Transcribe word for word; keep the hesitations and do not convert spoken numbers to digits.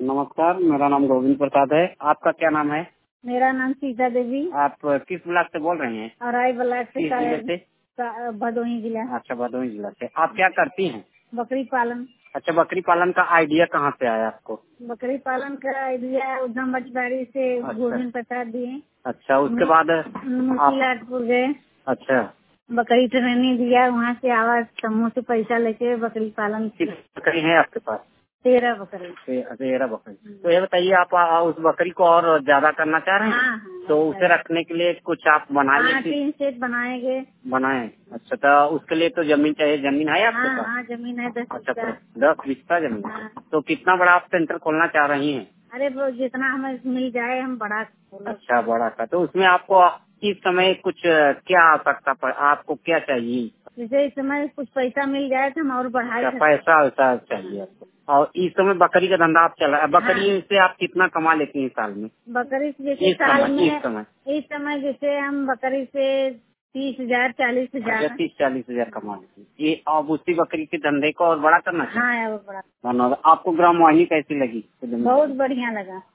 नमस्कार, मेरा नाम गोविंद प्रसाद है। आपका क्या नाम है? मेरा नाम सीता देवी। आप किस ब्लॉक से बोल रही हैं? अराई ब्लॉक से, किस जिले से? भदोही जिला। अच्छा, भदोही जिला से। आप क्या करती हैं? बकरी पालन। अच्छा, बकरी पालन का आइडिया कहाँ से आया आपको? बकरी पालन का आइडिया उधम बटवाड़ी से अच्छा। गोविंद प्रसाद दिए। अच्छा, उसके बाद मुखीलाटपुर गए। अच्छा, बकरी ट्रेनिंग दिया, वहाँ से आवाज समूह से पैसा लेके बकरी पालन की। बकरी है आपके पास? तेरह बकरी। तेरह बकरी। तो ये बताइए, आप आ, उस बकरी को और ज्यादा करना चाह रहे हैं? हाँ, हाँ, तो उसे रखने के लिए कुछ आप बनाए? हाँ, तीन सेट बनाएंगे। बनाए। अच्छा, तो उसके लिए तो जमीन चाहिए। जमीन है आपके हाँ, पास? हाँ, जमीन है दस अच्छा, बीघा। दस बीघा जमीन। हाँ। तो कितना बड़ा आप सेंटर खोलना चाह रही हैं? अरे वो जितना हमें मिल जाए हम बड़ा। अच्छा, बड़ा का। तो उसमें आपको इस समय कुछ क्या आवश्यकता पड़, आपको क्या चाहिए? जैसे इस समय कुछ पैसा मिल जाए तो हम और बढ़ाए। पैसा वैसा चाहिए आपको? और इस समय बकरी का धंधा आप चला, बकरी हाँ। से आप कितना कमा लेती हैं साल में? बकरी से जैसे इस साल समय, में इस समय इस समय जैसे हम बकरी से तीस हजार चालीस हजार तीस चालीस हजार कमा लेती हैं। ये अब उसी बकरी के धंधे को और बड़ा करना चाहिए। हाँ, वो बड़ा। धन्यवाद। आपको ग्राम वाहिनी कैसी लगी? बहुत बढ़िया लगा।